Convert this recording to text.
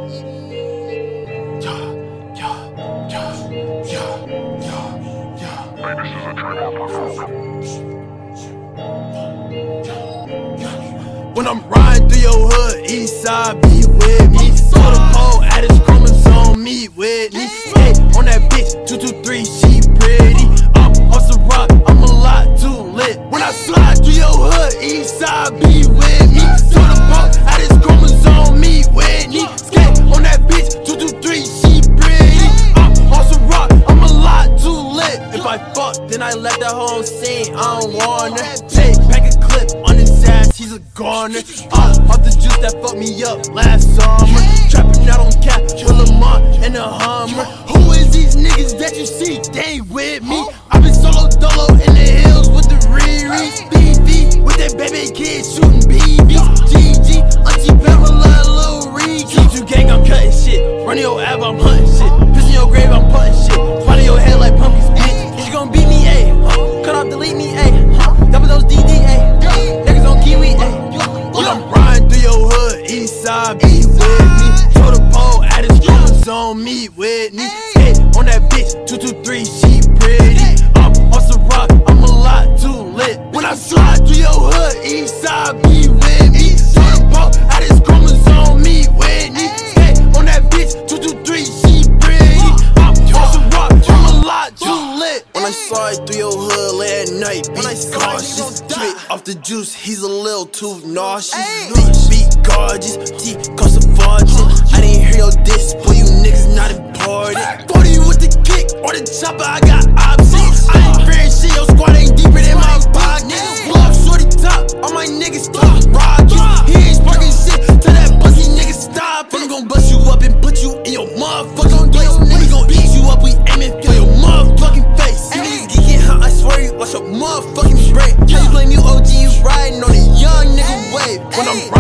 When I'm riding through your hood, east side, be with me. Throw the pole at his chromosome, meet with me. Hey, on that bitch, 223, she pretty. I'm on some rock, I'm a lot too lit. When I slide through your hood, east side, be with me. Throw the pole at his chromosome, meet with me. Skate on that bitch, 223, she pretty. I'm on some rock, I'm a lot too lit. If I fuck, then I let the whole scene, I don't want her. Take back a clip on his ass, he's a goner. Off the juice that fucked me up last summer. Trapping out on cap with Lamont and a Hummer. Who is these niggas that you see? They ain't with me. I been solo dolo in the hills with the Riri's. BB with that baby kid shooting BBs. GG, Auntie Pamela, Lil Reed. G2 gang, I'm cutting shit. Running your ab, I'm hunting shit. Pissing your grave, I'm putting shit. Spotting your head like pumpkins, bitch. Is you gon' beat me, ayy? Cut off, delete me, ayy. Double those DD, ayy. Niggas on Kiwi, ayy. When I'm riding through your hood, east side, be with me. Throw the pole at his chromosome, meet with me. Hey, on that bitch, 223, she pretty. I'm on some rock, I'm a lot too lit. When I slide through your hood, east side, be with me. Throw the pole at his chromosome, meet with me. Hey, on that bitch, 223, she pretty. I'm on some rock, I'm a lot too lit. When I slide through your hood late at night, be cautious. Straight off the juice, he's a little too nauseous. Be gorgeous, T cost a fortune. I didn't hear your diss, boy, you niggas not important. 40 with the kick or the chopper, I got options. I ain't fearing shit, your squad ain't deeper than my pocket. Pull up shorty top, all my niggas stop rockin'. He ain't sparking shit till that pussy nigga stop. I'm gon' bust you up and put you in your motherfucking place. We gon' ease you up, we aimin' for your motherfucking face. You niggas geekin' how I swear you watch your motherfucking brain. How you blame you OG, you riding on a young nigga wave. When I'm